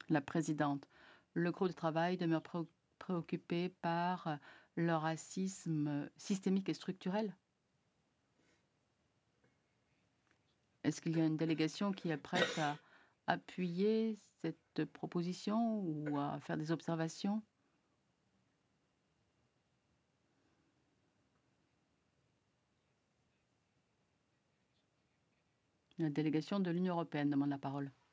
La présidente. Le groupe de travail demeure préoccupé par le racisme systémique et structurel. Est-ce qu'il y a une délégation qui est prête à appuyer cette proposition ou à faire des observations? La délégation de l'Union européenne demande la parole.